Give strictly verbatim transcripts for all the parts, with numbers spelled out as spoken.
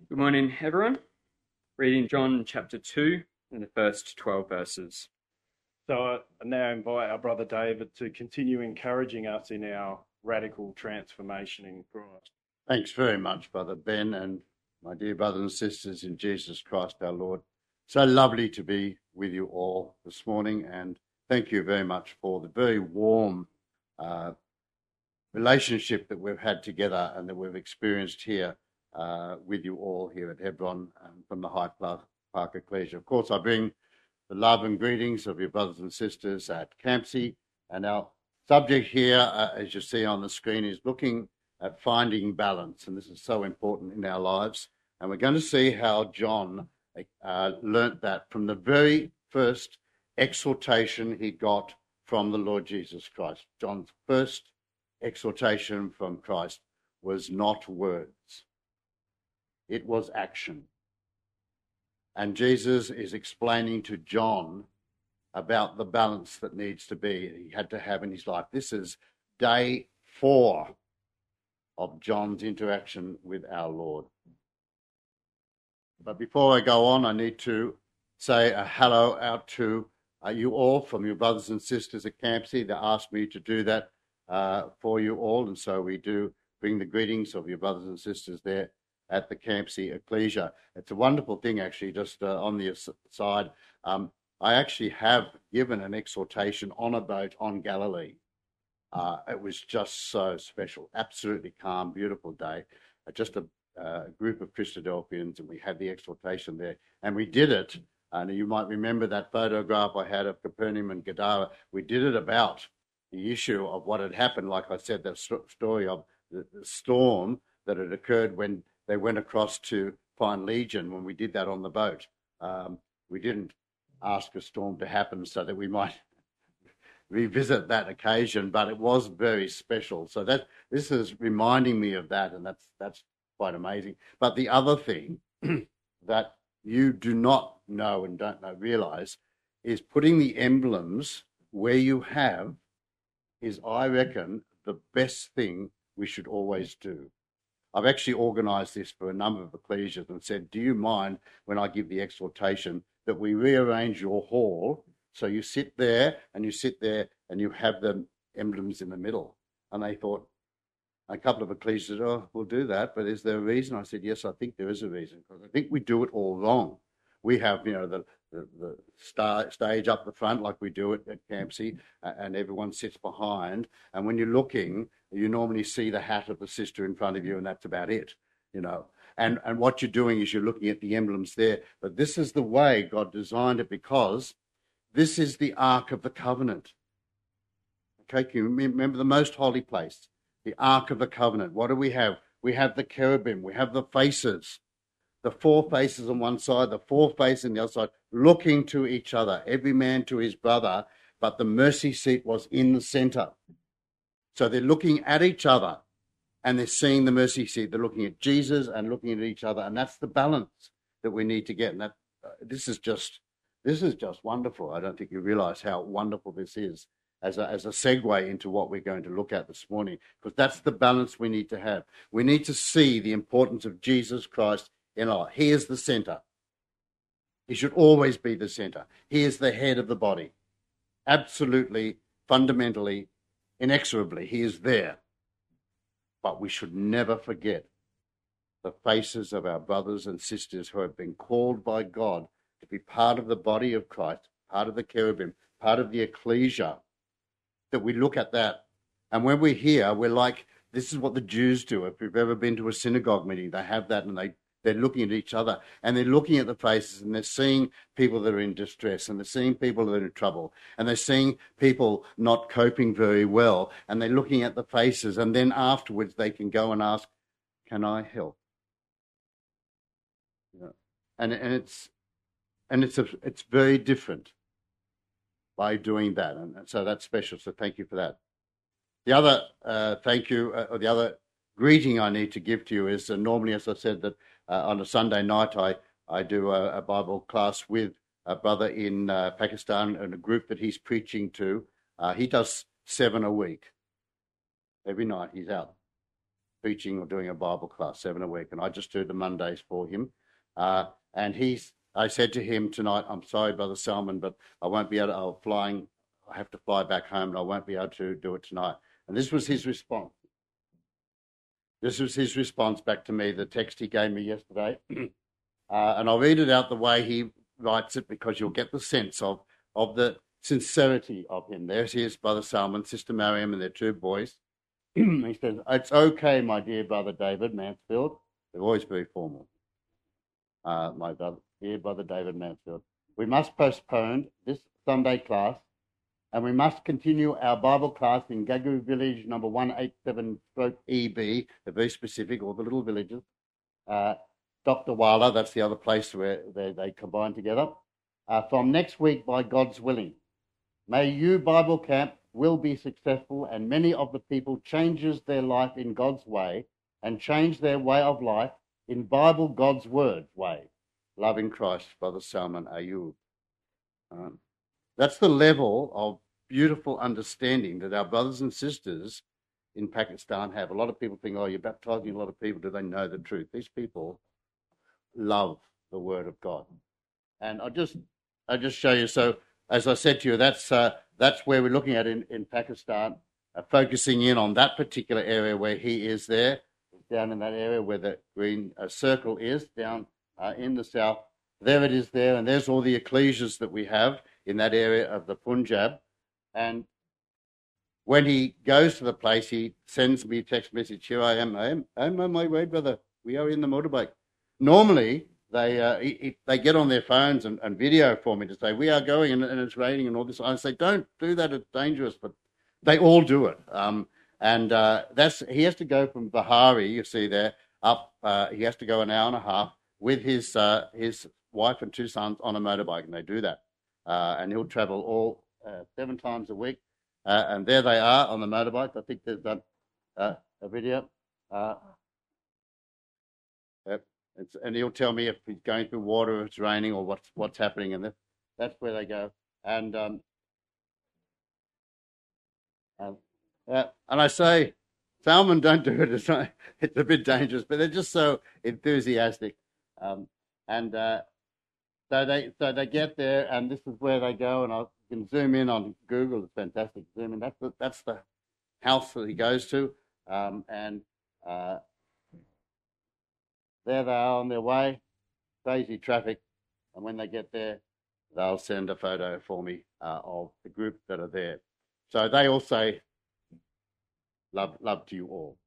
Good morning, everyone. Reading John chapter two and the first twelve verses. So I now invite our brother David to continue encouraging us in our radical transformation in Christ. Thanks very much, Brother Ben, and my dear brothers and sisters in Jesus Christ our Lord. So lovely to be with you all this morning, and thank you very much for the very warm uh, relationship that we've had together and that we've experienced here uh, with you all here at Hebron um, from the Hyde Park Ecclesia. Of course, I bring the love and greetings of your brothers and sisters at Campsie, and our subject here, uh, as you see on the screen, is looking at finding balance, and this is so important in our lives. And we're going to see how John uh, learnt that from the very first exhortation he got from the Lord Jesus Christ. John's first exhortation from Christ was not words, it was action. And Jesus is explaining to John about the balance that needs to be, he had to have in his life. This is day four of John's interaction with our Lord. But before I go on, I need to say a hello out to uh, you all from your brothers and sisters at Campsie. They asked me to do that uh, for you all, and so we do bring the greetings of your brothers and sisters there at the Campsie Ecclesia. It's a wonderful thing, actually, just uh, on the side. Um, I actually have given an exhortation on a boat on Galilee. Uh, it was just so special, absolutely calm, beautiful day. Uh, just a uh, group of Christadelphians, and we had the exhortation there. And we did it, and you might remember that photograph I had of Capernaum and Gadara. We did it about the issue of what had happened, like I said, the st- story of the, the storm that had occurred when they went across to find Legion. When we did that on the boat, um, we didn't ask a storm to happen so that we might revisit that occasion, but it was very special. So that this is reminding me of that, and that's that's quite amazing. But the other thing that you do not know and don't know realize is putting the emblems where you have is, I reckon, the best thing we should always do. I've actually organised this for a number of ecclesias and said, do you mind when I give the exhortation that we rearrange your hall so you sit there and you sit there and you have the emblems in the middle? And they thought, a couple of ecclesias said, oh, we'll do that, but is there a reason? I said, yes, I think there is a reason, because I think we do it all wrong. We have, you know, the, the, the star, stage up the front like we do it at Campsie, uh, and everyone sits behind. And when you're looking, you normally see the hat of the sister in front of you, and that's about it, you know. And and what you're doing is you're looking at the emblems there. But this is the way God designed it, because this is the Ark of the Covenant. Okay, can you remember the most holy place? The Ark of the Covenant. What do we have? We have the cherubim. We have the faces. The four faces on one side, the four faces on the other side, looking to each other, every man to his brother, but the mercy seat was in the center. So they're looking at each other and they're seeing the mercy seat. They're looking at Jesus and looking at each other, and that's the balance that we need to get. And that uh, this is just this is just wonderful. I don't think you realize how wonderful this is as a, as a segue into what we're going to look at this morning, because that's the balance we need to have. We need to see the importance of Jesus Christ in our life. He is the center. He should always be the center. He is the head of the body. Absolutely, fundamentally, inexorably, he is there. But we should never forget the faces of our brothers and sisters who have been called by God to be part of the body of Christ, part of the cherubim, part of the ecclesia, that we look at that. And when we're here, we're like, this is what the Jews do. If you've ever been to a synagogue meeting, they have that, and they They're looking at each other, and they're looking at the faces, and they're seeing people that are in distress, and they're seeing people that are in trouble, and they're seeing people not coping very well, and they're looking at the faces, and then afterwards they can go and ask, can I help? You know, and and it's and it's a, it's very different by doing that, and so that's special. So thank you for that. The other uh, thank you, uh, or the other greeting I need to give to you is, uh, normally, as I said, that uh, on a Sunday night I, I do a, a Bible class with a brother in uh, Pakistan and a group that he's preaching to. Uh, he does seven a week. Every night he's out preaching or doing a Bible class, seven a week, and I just do the Mondays for him. Uh, and he's, I said to him tonight, I'm sorry, Brother Salman, but I won't be able to, I'm flying, I have to fly back home and I won't be able to do it tonight. And this was his response. This was his response back to me, the text he gave me yesterday. uh, and I'll read it out the way he writes it because you'll get the sense of, of the sincerity of him. There's his Brother Salman, Sister Mariam, and their two boys. He says, it's okay, my dear Brother David Mansfield. They're always very formal. Uh, my brother, dear Brother David Mansfield. We must postpone this Sunday class and we must continue our Bible class in Gagu Village number one eighty-seven E B, they're very specific, all the little villages. Uh, Doctor Wala, that's the other place where they, they combine together. Uh, from next week, by God's willing. May you, Bible Camp, will be successful and many of the people changes their life in God's way and change their way of life in Bible, God's Word way. Loving Christ, Brother Salman Ayub. Um, that's the level of beautiful understanding that our brothers and sisters in Pakistan have. A lot of people think, oh, you're baptizing a lot of people. Do they know the truth? These people love the Word of God. And I'll just, I'll just show you. So, as I said to you, that's uh, that's where we're looking at in, in Pakistan, uh, focusing in on that particular area where he is there, down in that area where the green uh, circle is, down uh, in the south. There it is there, and there's all the ecclesias that we have in that area of the Punjab. And when he goes to the place, he sends me a text message, here I am, I am I'm on my way, brother. We are in the motorbike. Normally, they uh, he, he, they get on their phones and, and video for me to say, we are going and, and it's raining and all this. I say, don't do that, it's dangerous. But they all do it. Um, and uh, that's he has to go from Bahari, you see there, up. Uh, he has to go an hour and a half with his uh, his wife and two sons on a motorbike, and they do that. Uh, and he'll travel all uh, seven times a week. Uh, and there they are on the motorbike. I think there's a, uh, a video. Uh, yep. It's, and he'll tell me if he's going through water, if it's raining, or what's what's happening, and that, that's where they go. And um, and, uh, and I say, Salman, don't do it. It's, not, it's a bit dangerous, but they're just so enthusiastic. Um, and uh, so they so they get there, and this is where they go. And I can zoom in on Google. It's fantastic. Zoom in. That's the, that's the house that he goes to, um, and. Uh, There they are on their way, crazy traffic, and when they get there, they'll send a photo for me uh, of the group that are there. So they all say, love, love to you all.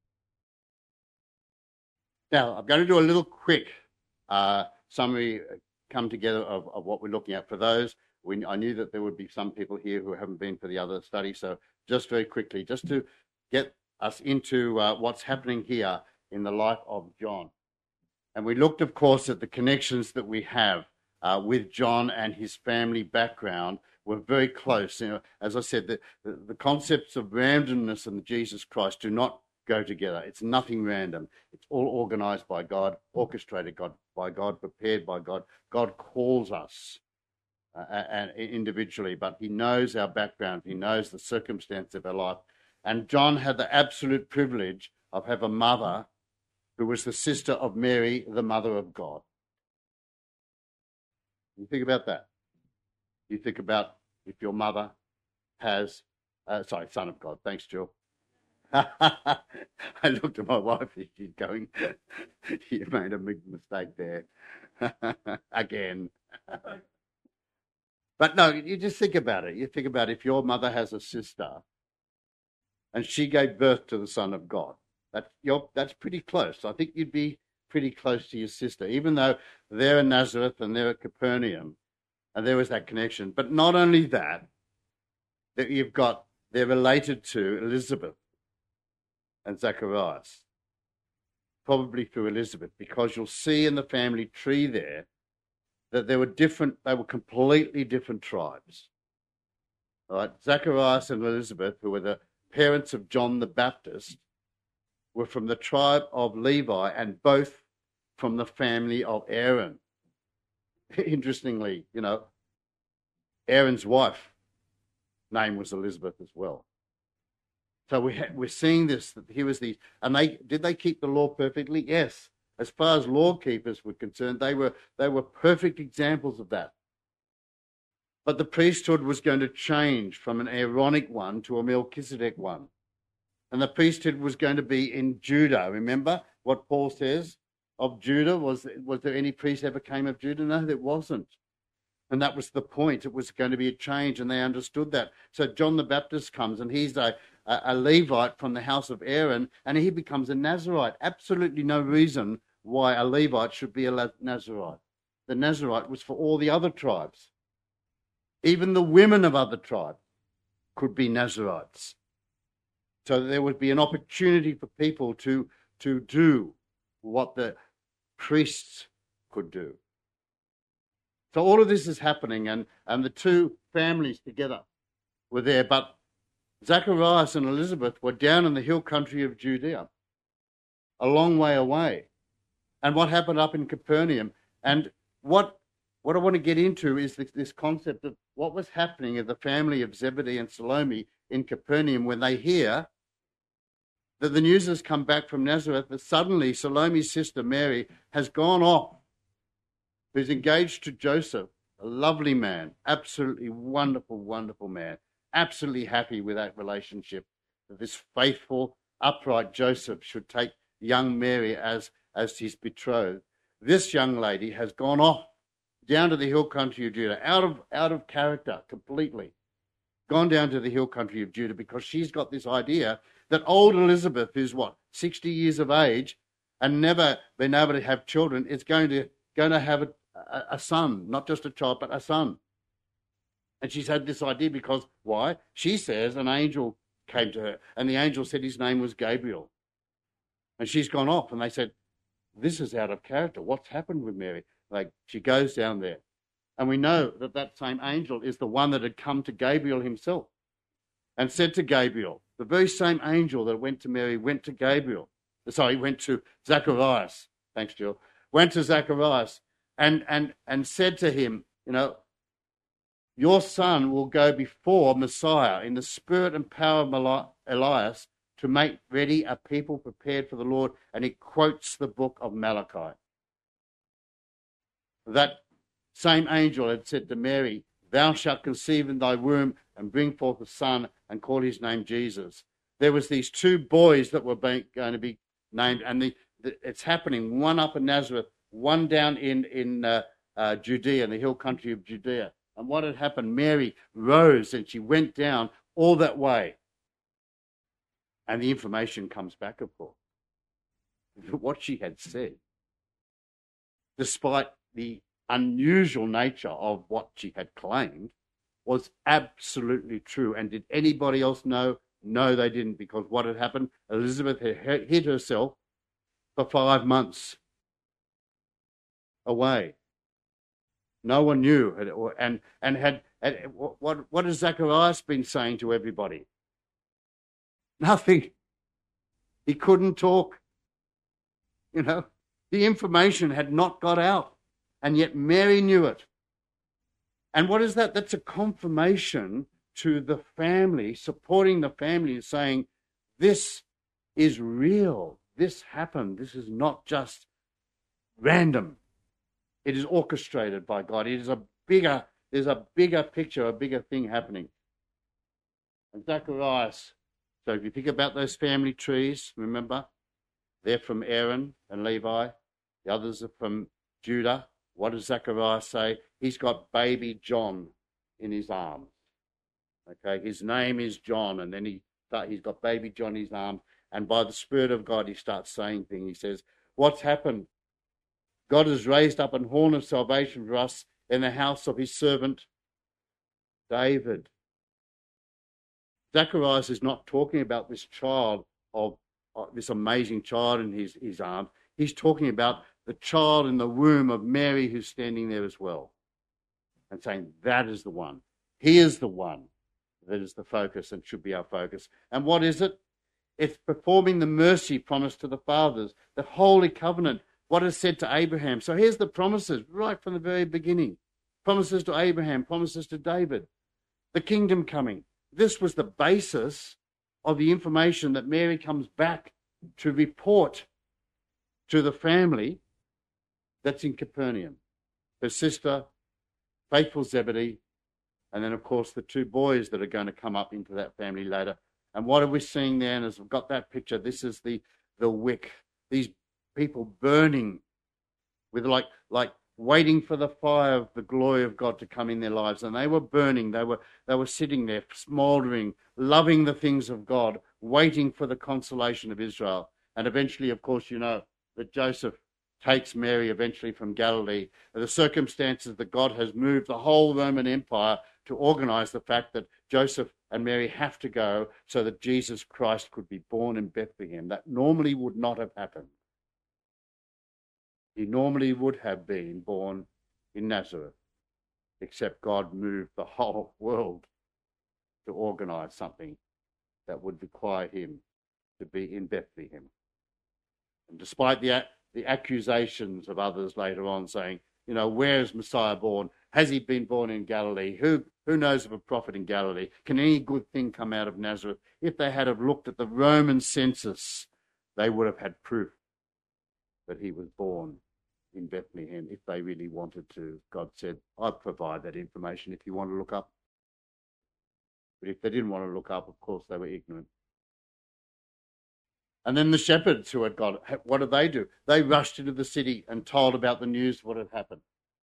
Now, I'm going to do a little quick uh, summary, come together of, of what we're looking at. For those, we, I knew that there would be some people here who haven't been for the other study, so just very quickly, just to get us into uh, what's happening here in the life of John. And we looked, of course, at the connections that we have uh, with John and his family background were very close. You know, as I said, the, the, the concepts of randomness and Jesus Christ do not go together. It's nothing random. It's all organized by God, orchestrated God, by God, prepared by God. God calls us uh, and individually, but he knows our background. He knows the circumstance of our life. And John had the absolute privilege of having a mother who was the sister of Mary, the mother of God. You think about that. You think about if your mother has, uh, sorry, son of God. Thanks, Jill. I looked at my wife, she's going, you made a big mistake there. Again. But no, you just think about it. You think about if your mother has a sister and she gave birth to the Son of God. That's, you're, that's pretty close. I think you'd be pretty close to your sister, even though they're in Nazareth and they're at Capernaum, and there was that connection. But not only that, that you've got, they're related to Elizabeth and Zacharias, probably through Elizabeth, because you'll see in the family tree there that there were different, they were completely different tribes. All right, Zacharias and Elizabeth, who were the parents of John the Baptist, were from the tribe of Levi and both from the family of Aaron. Interestingly, you know, Aaron's wife name was Elizabeth as well. So we ha- we're seeing this, that here was these, and they did they keep the law perfectly? Yes. As far as law keepers were concerned, they were they were perfect examples of that. But the priesthood was going to change from an Aaronic one to a Melchizedek one. And the priesthood was going to be in Judah. Remember what Paul says of Judah? Was, was there any priest ever came of Judah? No, there wasn't. And that was the point. It was going to be a change, and they understood that. So John the Baptist comes, and he's a, a, a Levite from the house of Aaron, and he becomes a Nazirite. Absolutely no reason why a Levite should be a Nazirite. The Nazirite was for all the other tribes. Even the women of other tribes could be Nazirites. So there would be an opportunity for people to, to do what the priests could do. So all of this is happening, and, and the two families together were there. But Zacharias and Elizabeth were down in the hill country of Judea, a long way away. And what happened up in Capernaum, and what what I want to get into is this, this concept of what was happening in the family of Zebedee and Salome in Capernaum when they hear that the news has come back from Nazareth that suddenly Salome's sister Mary has gone off, who's engaged to Joseph, a lovely man, absolutely wonderful, wonderful man, absolutely happy with that relationship, that this faithful, upright Joseph should take young Mary as, as his betrothed. This young lady has gone off down to the hill country of Judah, out of, out of character completely, gone down to the hill country of Judah because she's got this idea that old Elizabeth, who's what, sixty years of age and never been able to have children, is going to, going to have a, a, a son, not just a child, but a son. And she's had this idea because, why? She says an angel came to her, and the angel said his name was Gabriel. And she's gone off, and they said, this is out of character. What's happened with Mary? Like, she goes down there. And we know that that same angel is the one that had come to Gabriel himself and said to Gabriel, the very same angel that went to Mary went to Gabriel. Sorry, went to Zacharias. Thanks, Jill. Went to Zacharias and, and, and said to him, you know, your son will go before Messiah in the spirit and power of Elias to make ready a people prepared for the Lord. And he quotes the book of Malachi. That same angel had said to Mary, thou shalt conceive in thy womb and bring forth a son and call his name Jesus. There was these two boys that were being, going to be named, and the, the, it's happening, one up in Nazareth, one down in, in uh, uh, Judea, in the hill country of Judea. And what had happened, Mary rose and she went down all that way. And the information comes back, of course. What she had said, despite the unusual nature of what she had claimed, was absolutely true. And did anybody else know? No, they didn't, because what had happened, Elizabeth had hid herself for five months away. No one knew. And, and had, had what, what has Zacharias been saying to everybody? Nothing. He couldn't talk. You know, the information had not got out. And yet Mary knew it. And what is that? That's a confirmation to the family, supporting the family and saying, this is real. This happened. This is not just random. It is orchestrated by God. It is a bigger, there's a bigger picture, a bigger thing happening. And Zacharias, so if you think about those family trees, remember, they're from Aaron and Levi. The others are from Judah. What does Zacharias say? He's got baby John in his arms. Okay, his name is John, and then he he's got baby John in his arms, and by the Spirit of God, he starts saying things. He says, what's happened? God has raised up an horn of salvation for us in the house of his servant David. Zacharias is not talking about this child of, of this amazing child in his, his arms. He's talking about the child in the womb of Mary who's standing there as well, and saying that is the one. He is the one that is the focus and should be our focus. And what is it? It's performing the mercy promised to the fathers, the holy covenant, what is said to Abraham. So here's the promises right from the very beginning. Promises to Abraham, promises to David, the kingdom coming. This was the basis of the information that Mary comes back to report to the family that's in Capernaum. Her sister, faithful Zebedee, and then, of course, the two boys that are going to come up into that family later. And what are we seeing there? And as we've got that picture, this is the, the wick. These people burning with like, like waiting for the fire of the glory of God to come in their lives. And they were burning. They were, they were sitting there, smouldering, loving the things of God, waiting for the consolation of Israel. And eventually, of course, you know that Joseph takes Mary eventually from Galilee. The circumstances that God has moved the whole Roman Empire to organize the fact that Joseph and Mary have to go so that Jesus Christ could be born in Bethlehem. That normally would not have happened. He normally would have been born in Nazareth, except God moved the whole world to organize something that would require him to be in Bethlehem. And despite the, the accusations of others later on saying, you know, where is Messiah born? Has he been born in Galilee? Who who knows of a prophet in Galilee? Can any good thing come out of Nazareth? If they had have looked at the Roman census, they would have had proof that he was born in Bethlehem if they really wanted to. God said, I'll provide that information if you want to look up. But if they didn't want to look up, of course, they were ignorant. And then the shepherds who had got it, what did they do? They rushed into the city and told about the news of what had happened.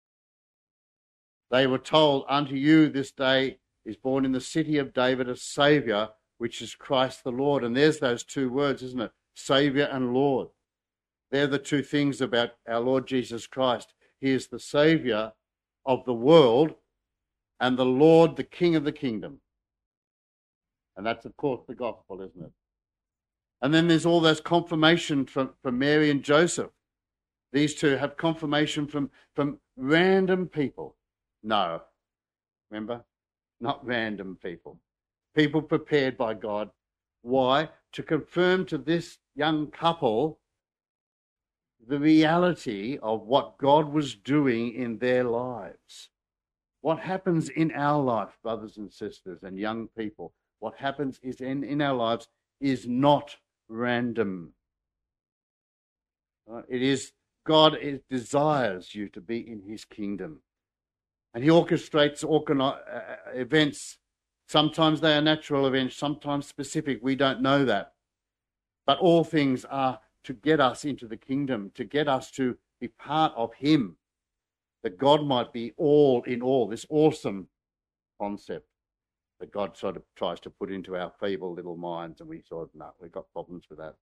They were told, unto you this day is born in the city of David a Saviour, which is Christ the Lord. And there's those two words, isn't it? Saviour and Lord. They're the two things about our Lord Jesus Christ. He is the Saviour of the world and the Lord, the King of the kingdom. And that's, of course, the gospel, isn't it? And then there's all those confirmation from, from Mary and Joseph. These two have confirmation from, from random people. No, remember? Not random people. People prepared by God. Why? To confirm to this young couple the reality of what God was doing in their lives. What happens in our life, brothers and sisters and young people, what happens is in, in our lives is not random. Uh, it is God it desires you to be in his kingdom. And he orchestrates organi- uh, events. Sometimes they are natural events, sometimes specific. We don't know that. But all things are to get us into the kingdom, to get us to be part of him, that God might be all in all, this awesome concept that God sort of tries to put into our feeble little minds, and we sort of, no, we've got problems with that.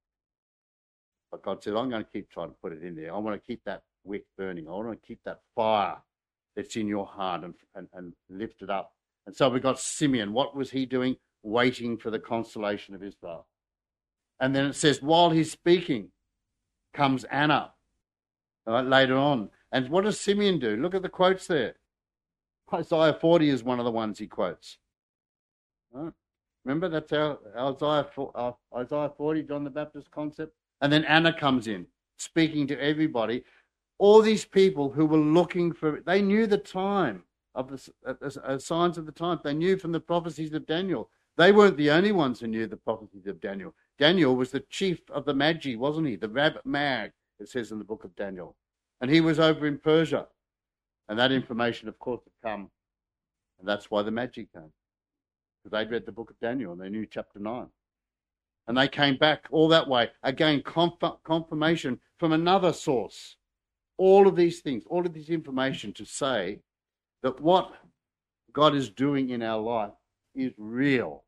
But God said, I'm going to keep trying to put it in there. I want to keep that wick burning. I want to keep that fire that's in your heart and, and, and lift it up. And so we got Simeon. What was he doing? Waiting for the consolation of Israel. And then it says, while he's speaking, comes Anna right, later on. And what does Simeon do? Look at the quotes there. Isaiah forty is one of the ones he quotes. Right? Remember, that's our, our Isaiah, our Isaiah forty, John the Baptist concept. And then Anna comes in, speaking to everybody. All these people who were looking for, they knew the time of the uh, uh, signs of the time. They knew from the prophecies of Daniel. They weren't the only ones who knew the prophecies of Daniel. Daniel was the chief of the Magi, wasn't he? The rabbit mag, it says in the book of Daniel. And he was over in Persia. And that information, of course, had come. And that's why the Magi came. Because they'd read the book of Daniel and they knew chapter nine. And they came back all that way. Again, conf- confirmation from another source. All of these things, all of this information to say that what God is doing in our life is real.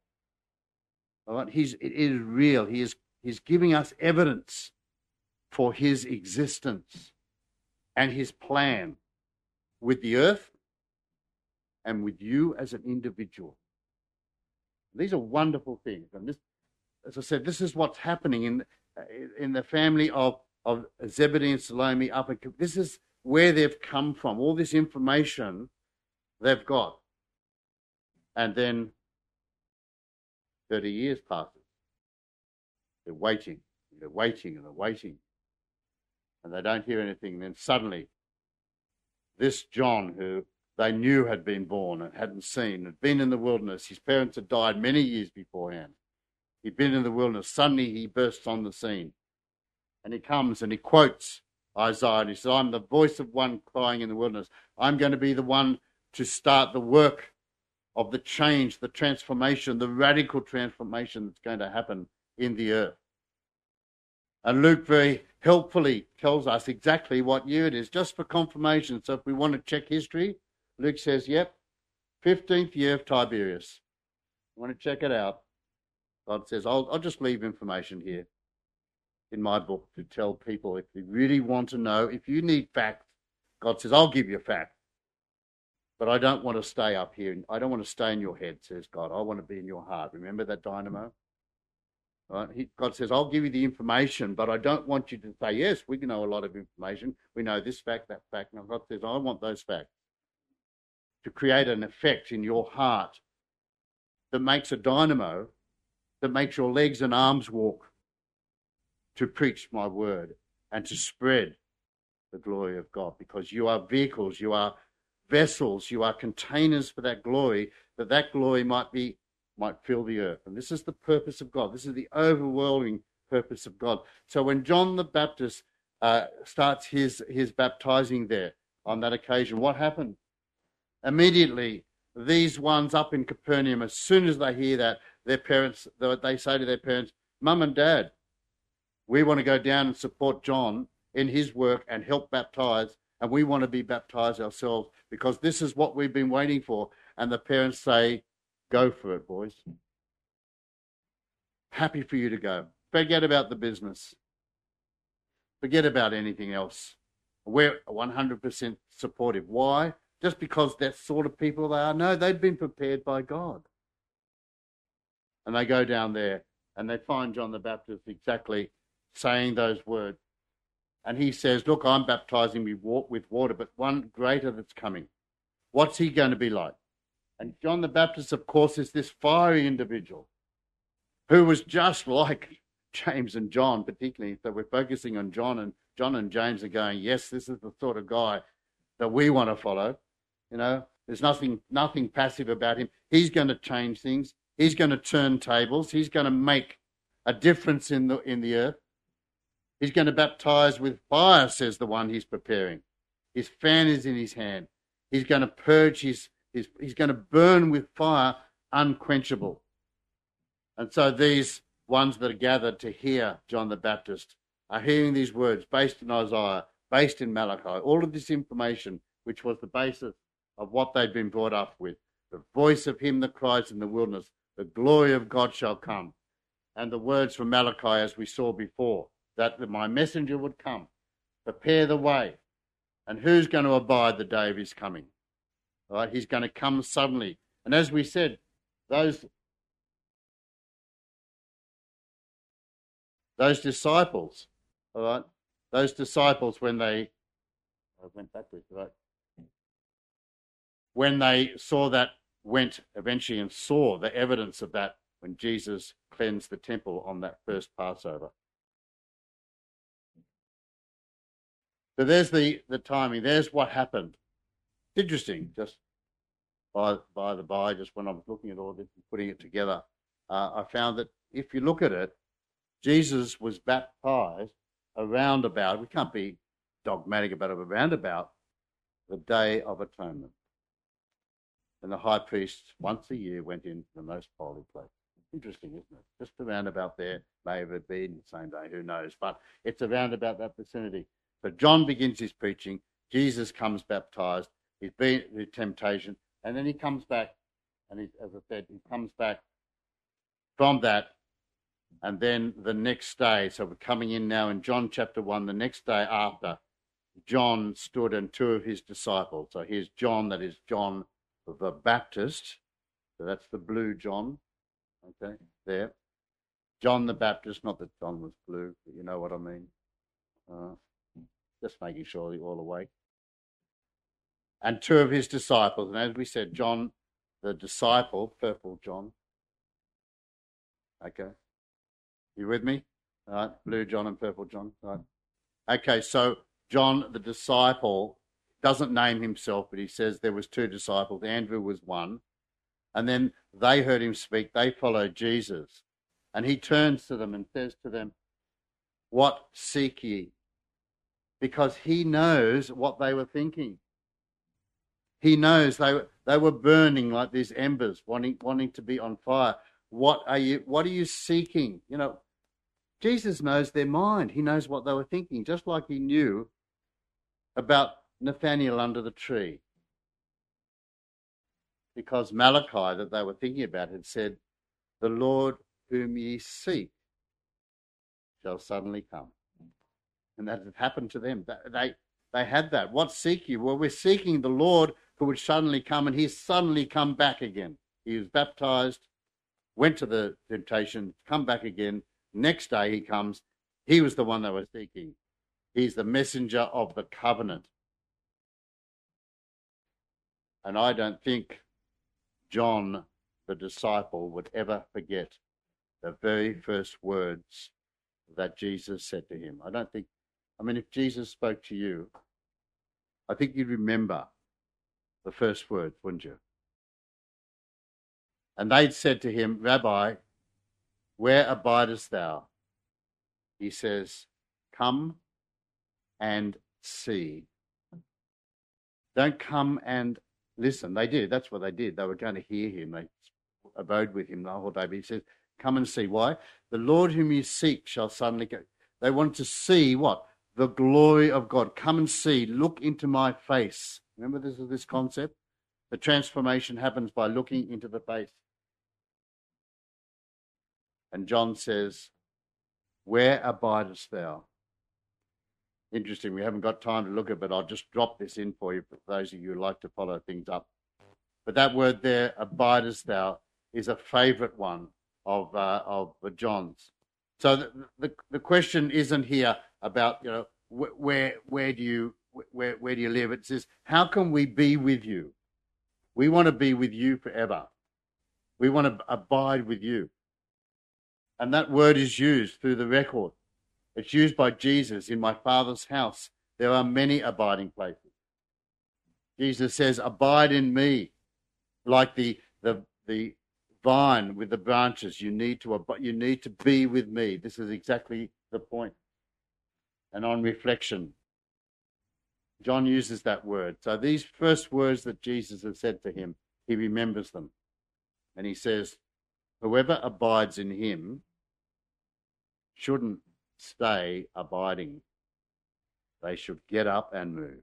All right? He's, it is real. He is, he's giving us evidence for his existence and his plan with the earth and with you as an individual. These are wonderful things. And this, as I said, this is what's happening in, in the family of, of Zebedee and Salome. Up in, this is where they've come from, all this information they've got. And then thirty years passes. They're waiting, they're waiting and they're waiting. And they don't hear anything. And then suddenly, this John, who they knew had been born and hadn't seen, had been in the wilderness, his parents had died many years beforehand. He'd been in the wilderness. Suddenly he bursts on the scene. And he comes and he quotes Isaiah. And he says, I'm the voice of one crying in the wilderness. I'm going to be the one to start the work of the change, the transformation, the radical transformation that's going to happen in the earth. And Luke very helpfully tells us exactly what year it is, just for confirmation. So if we want to check history, Luke says, yep, fifteenth year of Tiberius. You want to check it out? God says, I'll, I'll just leave information here in my book to tell people if you really want to know, if you need facts, God says, I'll give you facts. But I don't want to stay up here. I don't want to stay in your head, says God. I want to be in your heart. Remember that dynamo? Right? He, God says, I'll give you the information, but I don't want you to say, yes, we know a lot of information. We know this fact, that fact. Now God says, I want those facts to create an effect in your heart that makes a dynamo, that makes your legs and arms walk, to preach my word and to spread the glory of God, because you are vehicles, you are vessels, you are containers for that glory, that that glory might be might fill the earth. And this is the purpose of God. This is the overwhelming purpose of God. So when John the Baptist uh, starts his his baptizing there on that occasion, what happened? Immediately, these ones up in Capernaum, as soon as they hear that, their parents, they say to their parents, Mum and Dad, we want to go down and support John in his work and help baptize, and we want to be baptized ourselves because this is what we've been waiting for. And the parents say, go for it, boys. Happy for you to go. Forget about the business. Forget about anything else. We're one hundred percent supportive. Why? Just because that's sort of people they are? No, they've been prepared by God. And they go down there and they find John the Baptist exactly saying those words. And he says, look, I'm baptizing with water, but one greater that's coming. What's he going to be like? And John the Baptist, of course, is this fiery individual who was just like James and John, particularly. So we're focusing on John, and John and James are going, yes, this is the sort of guy that we want to follow. You know, there's nothing, nothing passive about him. He's going to change things. He's going to turn tables. He's going to make a difference in the in the earth. He's going to baptize with fire, says the one he's preparing. His fan is in his hand. He's going to purge his, his he's going to burn with fire unquenchable. And so these ones that are gathered to hear John the Baptist are hearing these words based in Isaiah, based in Malachi, all of this information, which was the basis of what they'd been brought up with. The voice of him that cries in the wilderness, the glory of God shall come. And the words from Malachi, as we saw before, that my messenger would come, prepare the way. And who's going to abide the day of his coming? All right, he's going to come suddenly. And as we said, those, those disciples, all right, those disciples when they, I went backwards, right? When they saw that, went eventually and saw the evidence of that when Jesus cleansed the temple on that first Passover. So there's the, the timing. There's what happened. It's interesting, just by, by the by, just when I was looking at all this and putting it together, uh, I found that if you look at it, Jesus was baptized around about, we can't be dogmatic about it, around about the Day of Atonement. And the high priest, once a year, went into the most holy place. Interesting, isn't it? Just around about there, may have been the same day, who knows? But it's around about that vicinity. So John begins his preaching. Jesus comes baptized. He's been in temptation. And then he comes back. And he, as I said, he comes back from that. And then the next day, so we're coming in now in John chapter one, the next day after, John stood and two of his disciples. So here's John, that is John the Baptist. So that's the blue John. Okay, there. John the Baptist, not that John was blue, but you know what I mean. Uh, just making sure you're all awake. And two of his disciples. And as we said, John, the disciple, purple John. Okay. You with me? All right. Blue John and purple John. All right. Okay, so John, the disciple, doesn't name himself, but he says there was two disciples. Andrew was one. And then they heard him speak. They followed Jesus. And he turns to them and says to them, "What seek ye?" Because he knows what they were thinking. He knows they were, they were burning like these embers, wanting, wanting to be on fire. What are you, what are you seeking? You know, Jesus knows their mind. He knows what they were thinking, just like he knew about Nathanael under the tree. Because Malachi, that they were thinking about, had said, "The Lord whom ye seek shall suddenly come." And that had happened to them. They, they had that. What seek you? Well, we're seeking the Lord who would suddenly come, and he's suddenly come back again. He was baptized, went to the temptation, come back again. Next day he comes. He was the one they were seeking. He's the messenger of the covenant. And I don't think John, the disciple, would ever forget the very first words that Jesus said to him. I don't think, I mean, if Jesus spoke to you, I think you'd remember the first words, wouldn't you? And they'd said to him, "Rabbi, where abidest thou?" He says, "Come and see." Don't come and listen. They did. That's what they did. They were going to hear him. They abode with him the whole day. But he says, "Come and see." Why? "The Lord whom you seek shall suddenly go." They want to see what? The glory of God. Come and see. Look into my face. Remember this is this concept? The transformation happens by looking into the face. And John says, "Where abidest thou?" Interesting, we haven't got time to look at it, but I'll just drop this in for you, for those of you who like to follow things up. But that word there, "abidest thou," is a favourite one of uh, of John's. So the, the the question isn't here about, you know, wh- where where do you where where do you live? It says, how can we be with you? We want to be with you forever. We want to abide with you. And that word is used through the record. It's used by Jesus. "In my Father's house, there are many abiding places." Jesus says, "Abide in me," like the the the vine with the branches. You need to ab- you need to be with me. This is exactly the point. And on reflection, John uses that word. So these first words that Jesus has said to him, he remembers them, and he says, "Whoever abides in him shouldn't stay abiding. They should get up and move."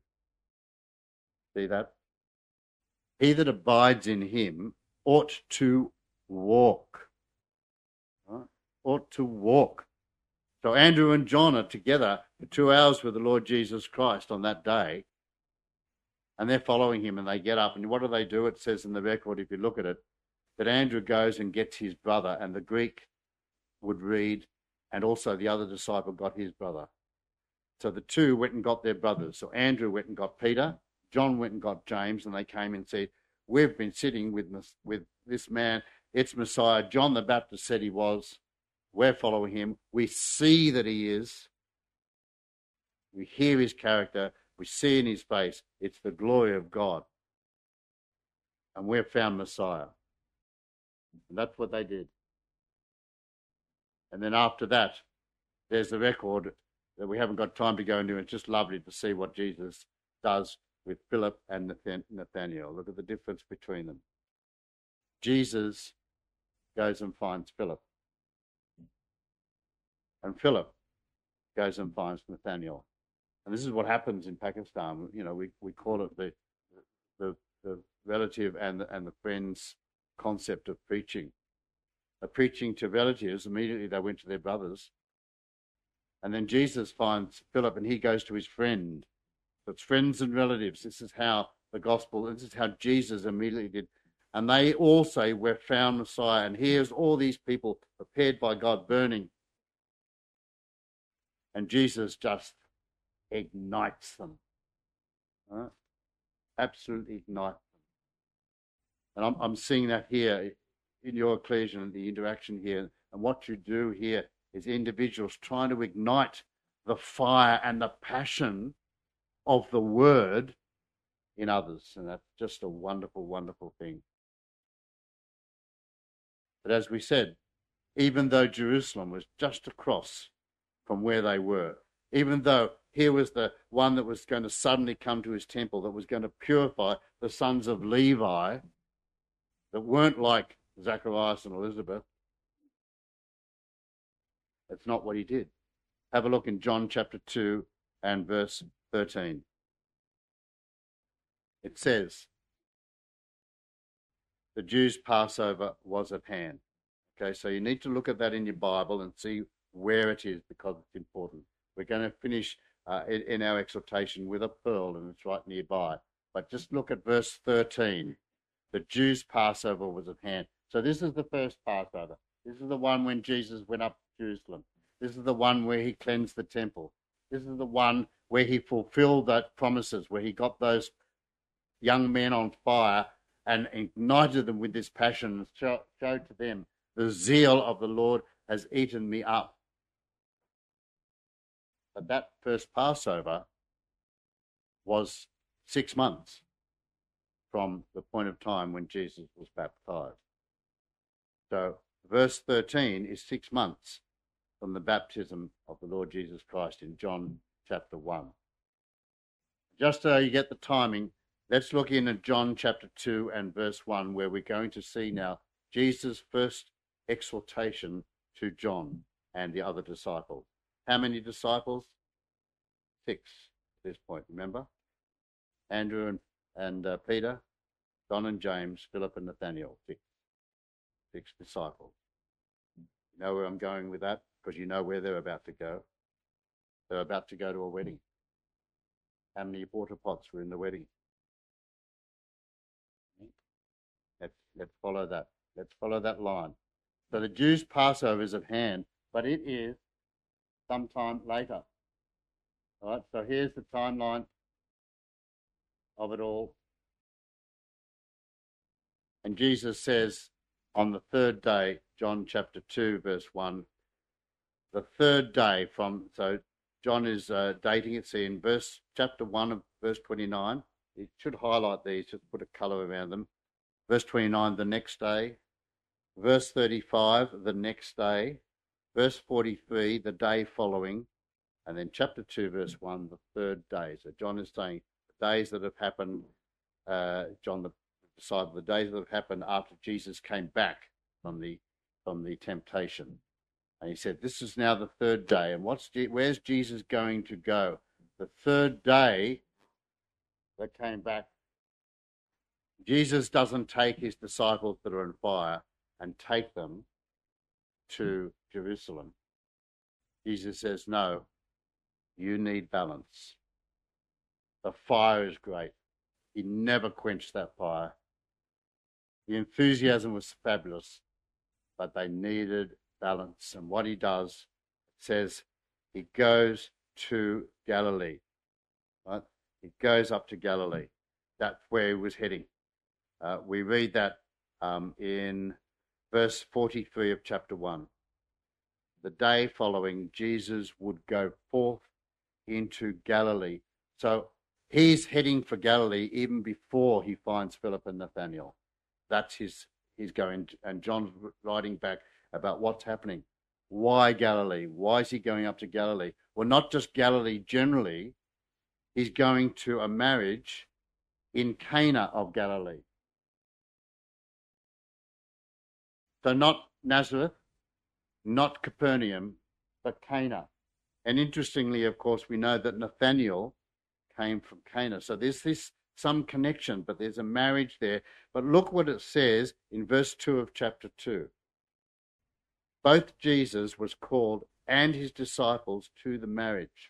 See that? He that abides in him ought to walk. Right? Ought to walk. So Andrew and John are together for two hours with the Lord Jesus Christ on that day, and they're following him, and they get up. And what do they do? It says in the record, if you look at it, that Andrew goes and gets his brother, and the Greek would read, and also the other disciple got his brother. So the two went and got their brothers. So Andrew went and got Peter, John went and got James, and they came and said, "We've been sitting with with this man. It's Messiah. John the Baptist said he was. We're following him. We see that he is. We hear his character. We see in his face. It's the glory of God. And we've found Messiah." And that's what they did. And then after that, there's the record that we haven't got time to go into. It's just lovely to see what Jesus does with Philip and Nathanael. Look at the difference between them. Jesus goes and finds Philip. And Philip goes and finds Nathanael. And this is what happens in Pakistan. You know, we, we call it the the, the relative and the, and the friends concept of preaching. A preaching to relatives, immediately they went to their brothers. And then Jesus finds Philip and he goes to his friend. So it's friends and relatives. This is how the gospel, this is how Jesus immediately did. And they all say, "We've found Messiah." And here's all these people prepared by God burning. And Jesus just ignites them. Right? Absolutely ignites them. And I'm, I'm seeing that here in your ecclesia and the interaction here. And what you do here is individuals trying to ignite the fire and the passion of the word in others. And that's just a wonderful, wonderful thing. But as we said, even though Jerusalem was just across from where they were, even though here was the one that was going to suddenly come to his temple, that was going to purify the sons of Levi, that weren't like Zacharias and Elizabeth. That's not what he did. Have a look in John chapter two and verse thirteen. It says, the Jews' Passover was at hand. Okay, so you need to look at that in your Bible and see where it is, because it's important. We're going to finish uh, in, in our exhortation with a pearl, and it's right nearby. But just look at verse thirteen. The Jews' Passover was at hand. So this is the first Passover. This is the one when Jesus went up to Jerusalem. This is the one where he cleansed the temple. This is the one where he fulfilled that promises, where he got those young men on fire and ignited them with this passion and show, showed to them, the zeal of the Lord has eaten me up. But that first Passover was six months from the point of time when Jesus was baptized. So verse thirteen is six months from the baptism of the Lord Jesus Christ in John chapter one. Just so you get the timing, let's look in at John chapter two and verse one, where we're going to see now Jesus' first exhortation to John and the other disciples. How many disciples? Six at this point, remember? Andrew and, and uh, Peter, John and James, Philip and Nathaniel. Six. Six disciples. You know where I'm going with that? Because you know where they're about to go. They're about to go to a wedding. How many porta pots were in the wedding? Let's, let's follow that. Let's follow that line. So the Jews' Passover is at hand, but it is sometime later. All right, so here's the timeline of it all. And Jesus says on the third day, John chapter two, verse one, the third day from, so John is uh, dating it, see in verse chapter one of verse twenty-nine, it should highlight these, just put a colour around them. Verse twenty-nine, the next day. Verse thirty-five, the next day. Verse forty-three, the day following. And then chapter two, verse one, the third day. So John is saying the days that have happened, uh, John the disciple, the days that have happened after Jesus came back from the from the temptation. And he said, this is now the third day. And what's where's Jesus going to go? The third day that came back. Jesus doesn't take his disciples that are on fire and take them to Jerusalem. Jesus says, no, you need balance. The fire is great. He never quenched that fire. The enthusiasm was fabulous, but they needed balance. And what he does, says he goes to Galilee. Right? He goes up to Galilee. That's where he was heading. Uh, we read that um, in verse forty-three of chapter one. The day following, Jesus would go forth into Galilee. So he's heading for Galilee even before he finds Philip and Nathaniel. That's his, he's going, to, and John's writing back about what's happening. Why Galilee? Why is he going up to Galilee? Well, not just Galilee generally. He's going to a marriage in Cana of Galilee. So not Nazareth, not Capernaum, but Cana. And interestingly, of course, we know that Nathaniel came from Cana. So there's this some connection, but there's a marriage there. But look what it says in verse two of chapter two. Both Jesus was called and his disciples to the marriage.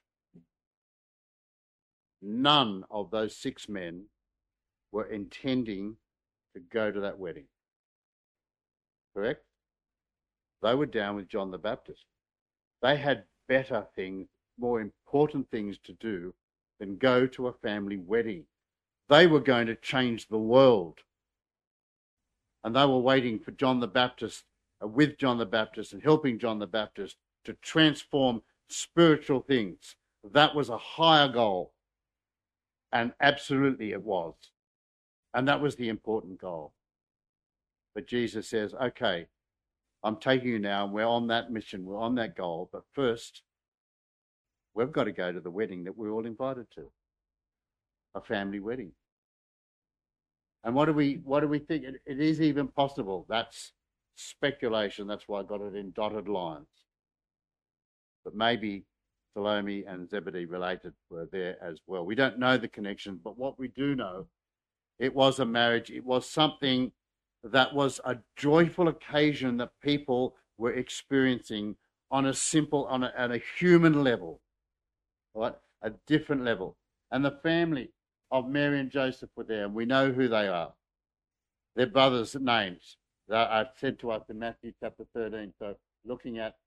None of those six men were intending to go to that wedding. Correct? They were down with John the Baptist. They had better things, more important things to do than go to a family wedding. They were going to change the world. And they were waiting for John the Baptist, uh, with John the Baptist and helping John the Baptist to transform spiritual things. That was a higher goal. And absolutely it was. And that was the important goal. But Jesus says, okay, I'm taking you now, and we're on that mission, we're on that goal. But first, we've got to go to the wedding that we're all invited to, a family wedding. And what do we what do we think? It, it is even possible. That's speculation. That's why I got it in dotted lines. But maybe Salome and Zebedee related were there as well. We don't know the connection, but what we do know, it was a marriage. It was something that was a joyful occasion that people were experiencing on a simple, on a, on a human level, right? A different level. And the family of Mary and Joseph were there, and we know who they are. Their brothers' names that are said to us in Matthew chapter thirteen. So looking at,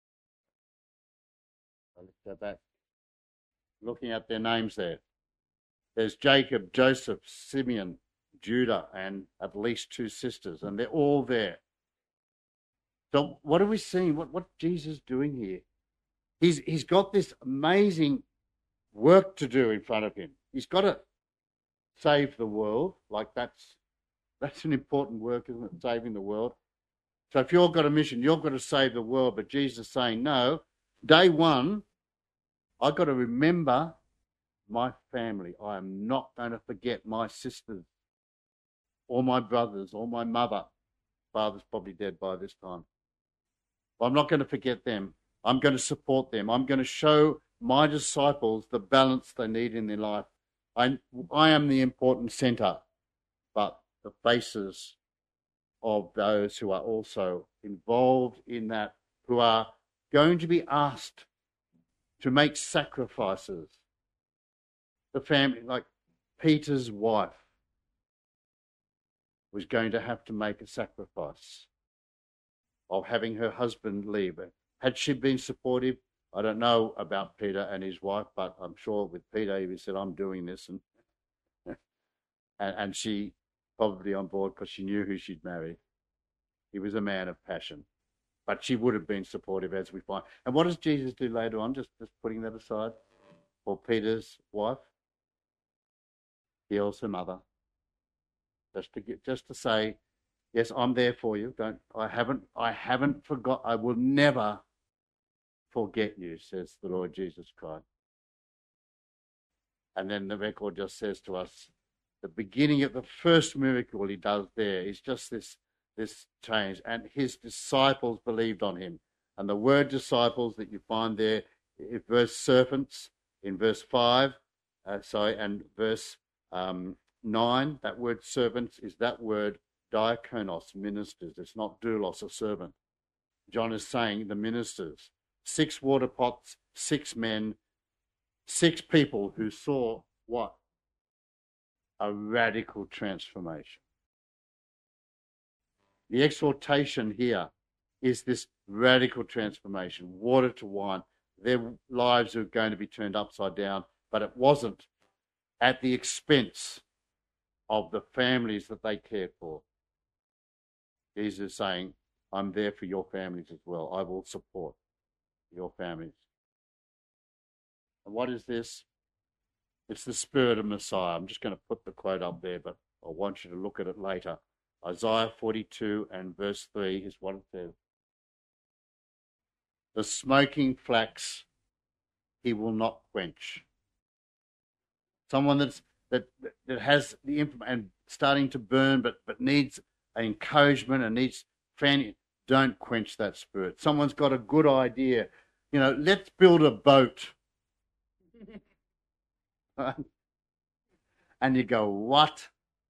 let's go back, looking at their names there. There's Jacob, Joseph, Simeon, Judah, and at least two sisters, and they're all there. So what are we seeing? What what Jesus doing here? He's he's got this amazing work to do in front of him. He's got to save the world. Like that's that's an important work, isn't it? Saving the world. So if you've got a mission, you've got to save the world. But Jesus is saying, no, day one, I've got to remember my family. I am not going to forget my sisters or my brothers or my mother. Father's probably dead by this time. But I'm not going to forget them. I'm going to support them. I'm going to show my disciples the balance they need in their life. I, I am the important centre, but the faces of those who are also involved in that, who are going to be asked to make sacrifices. The family, like Peter's wife, was going to have to make a sacrifice of having her husband leave. Had she been supportive? I don't know about Peter and his wife, but I'm sure with Peter, he said, I'm doing this. And and, and she probably on board because she knew who she'd married. He was a man of passion. But she would have been supportive, as we find. And what does Jesus do later on, just, just putting that aside, for Peter's wife? Heals her mother. Just to get, just to say, yes, I'm there for you. Don't I haven't I haven't forgot. I will never forget you, says the Lord Jesus Christ. And then the record just says to us, the beginning of the first miracle he does there is just this this change, and his disciples believed on him. And the word disciples that you find there, in verse servants in verse five, uh, sorry, and verse um, nine, that word servants is that word diakonos, ministers. It's not doulos, a servant. John is saying the ministers, six water pots, six men, six people who saw what? A radical transformation. The exhortation here is this radical transformation, water to wine. Their lives are going to be turned upside down, but it wasn't at the expense of the families that they cared for. Jesus is saying, I'm there for your families as well. I will support your families. And what is this? It's the Spirit of Messiah. I'm just going to put the quote up there, but I want you to look at it later. Isaiah forty-two and verse three is what it says. The smoking flax he will not quench. Someone that's that that has the information and starting to burn, but but needs encouragement and needs fanning. Don't quench that spirit. Someone's got a good idea. You know, let's build a boat. And you go, what?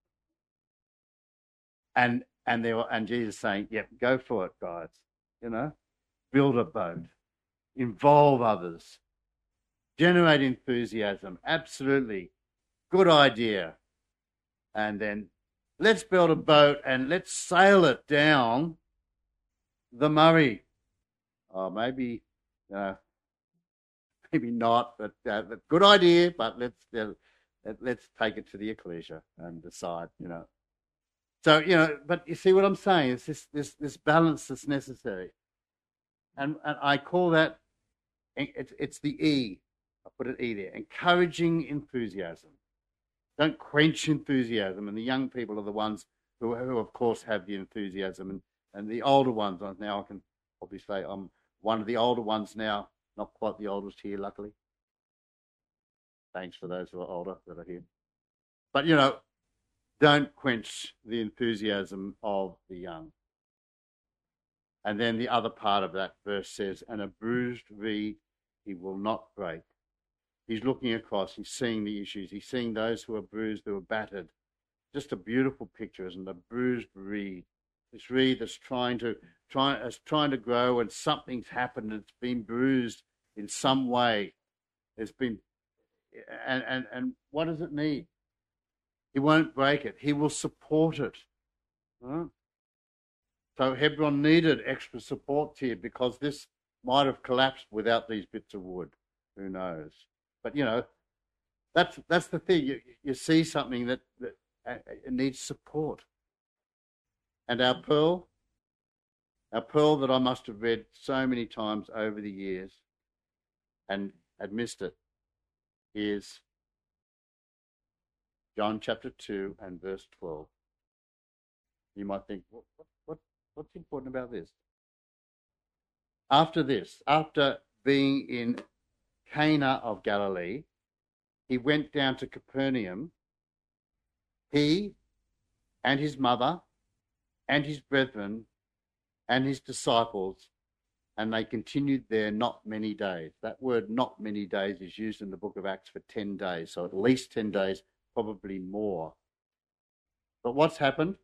And and they were, and Jesus saying, yep, go for it, guys. You know, build a boat, involve others, generate enthusiasm. Absolutely, good idea. And then let's build a boat and let's sail it down the Murray. Oh, maybe, you know, maybe not, but, uh, but good idea. But let's uh, let's take it to the ecclesia and decide, you know. So, you know, but you see what I'm saying? It's this this this balance that's necessary. And and I call that, it's, it's the E. I put an E there. Encouraging enthusiasm. Don't quench enthusiasm. And the young people are the ones who, who of course, have the enthusiasm. And, and the older ones, now I can probably say I'm one of the older ones now, not quite the oldest here, luckily. Thanks for those who are older that are here. But, you know, don't quench the enthusiasm of the young. And then the other part of that verse says, and a bruised reed he will not break. He's looking across, he's seeing the issues, he's seeing those who are bruised, who are battered. Just a beautiful picture, isn't it? A bruised reed. This reed that's trying to try, is trying to grow, and something's happened, it's been bruised in some way. It's been, and, and, and what does it need? He won't break it. He will support it. Right? So Hebron needed extra support here because this might have collapsed without these bits of wood. Who knows? But, you know, that's that's the thing. You, you see something that, that uh, it needs support. And our pearl, our pearl that I must have read so many times over the years and had missed it, is John chapter two and verse twelve. You might think, what, what, what's important about this? After this, after being in Cana of Galilee, he went down to Capernaum, he and his mother and his brethren and his disciples, and they continued there not many days. That word not many days is used in the book of Acts for ten days, so at least ten days, probably more. But what's happened?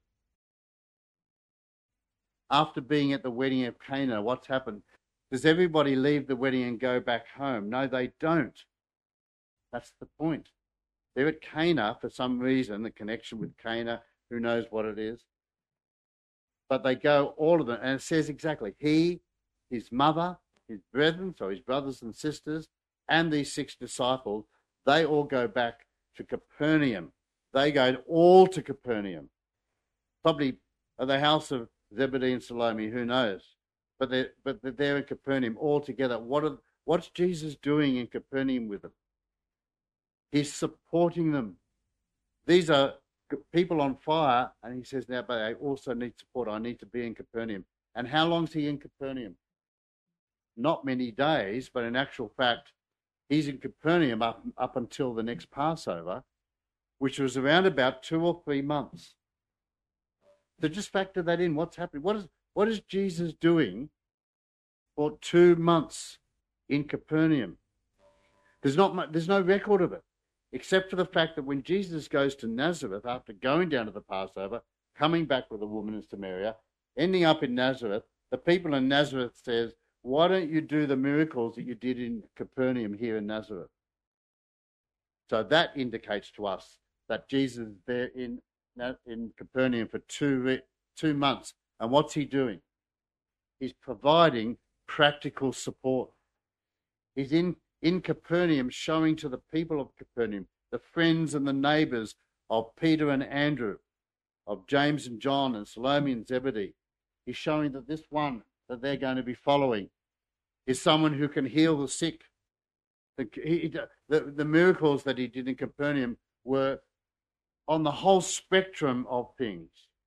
After being at the wedding of Cana, what's happened? Does everybody leave the wedding and go back home? No, they don't. That's the point. They're at Cana for some reason, the connection with Cana, who knows what it is. But they go, all of them, and it says exactly, he, his mother, his brethren, so his brothers and sisters, and these six disciples, they all go back to Capernaum. They go all to Capernaum. Probably at the house of Zebedee and Salome, who knows? But they're, but they're there in Capernaum all together. What are, what's Jesus doing in Capernaum with them? He's supporting them. These are people on fire, and he says now, but I also need support. I need to be in Capernaum. And how long's he in Capernaum? Not many days, but in actual fact, he's in Capernaum up, up until the next Passover, which was around about two or three months. So just factor that in. What's happening? What is what is Jesus doing for two months in Capernaum? There's not much, there's no record of it, except for the fact that when Jesus goes to Nazareth after going down to the Passover, coming back with a woman in Samaria, ending up in Nazareth, the people in Nazareth says, "Why don't you do the miracles that you did in Capernaum here in Nazareth?" So that indicates to us that Jesus is there in in Capernaum for two two months. And what's he doing? He's providing practical support. He's in, in Capernaum showing to the people of Capernaum, the friends and the neighbours of Peter and Andrew, of James and John and Salome and Zebedee. He's showing that this one that they're going to be following is someone who can heal the sick. The, he, the, the miracles that he did in Capernaum were on the whole spectrum of things.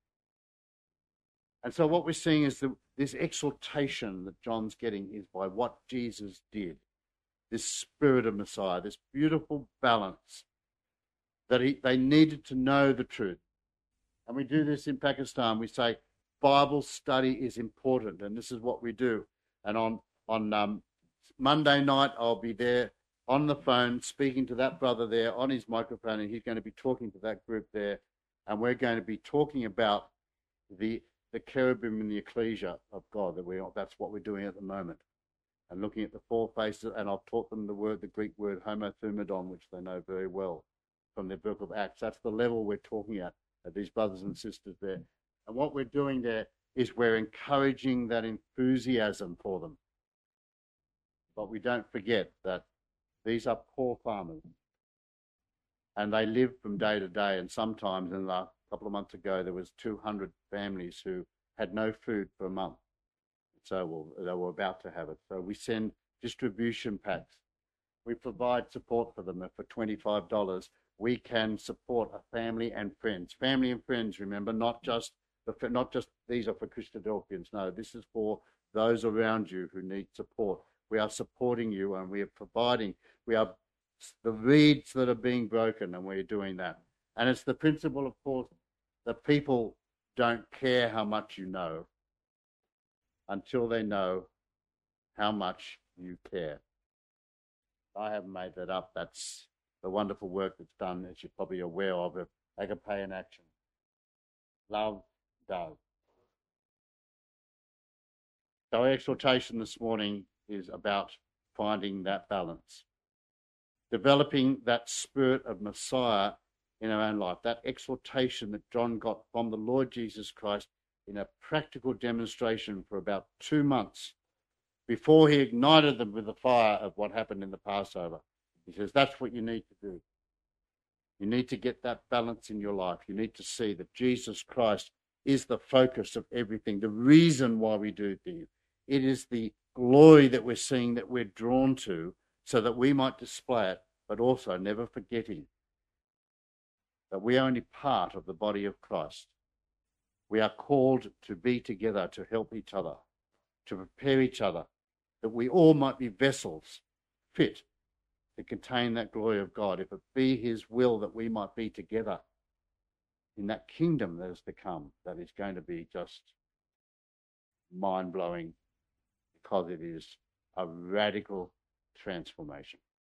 And so what we're seeing is that this exaltation that John's getting is by what Jesus did. This spirit of Messiah, this beautiful balance that he, they needed to know the truth. And we do this in Pakistan. We say Bible study is important, and this is what we do. And on, on um, Monday night, I'll be there on the phone speaking to that brother there on his microphone, and he's going to be talking to that group there. And we're going to be talking about the the cherubim and the ecclesia of God. That we that's what we're doing at the moment, and looking at the four faces. And I've taught them the word, the Greek word homothumadon, which they know very well from the book of Acts. That's the level we're talking at, at these brothers and sisters there. And what we're doing there is we're encouraging that enthusiasm for them. But we don't forget that these are poor farmers, and they live from day to day. And sometimes, in the couple of months ago, there was two hundred families who had no food for a month. So well, they were about to have it. So we send distribution packs. We provide support for them. And for twenty-five dollars, we can support a family and friends. Family and friends, remember, not just but not just these are for Christadelphians. No, this is for those around you who need support. We are supporting you and we are providing. We are the reeds that are being broken, and we're doing that. And it's the principle, of course, that people don't care how much you know until they know how much you care. I haven't made that up. That's the wonderful work that's done, as you're probably aware of, of Agape in action. Love does. So our exhortation this morning is about finding that balance, developing that spirit of Messiah in our own life, that exhortation that John got from the Lord Jesus Christ in a practical demonstration for about two months before he ignited them with the fire of what happened in the Passover. He says, that's what you need to do. You need to get that balance in your life. You need to see that Jesus Christ is the focus of everything, the reason why we do things. It is the glory that we're seeing that we're drawn to so that we might display it, but also never forgetting that we are only part of the body of Christ. We are called to be together, to help each other, to prepare each other, that we all might be vessels fit to contain that glory of God, if it be his will that we might be together in that kingdom that is to come, that is going to be just mind-blowing, because it is a radical transformation.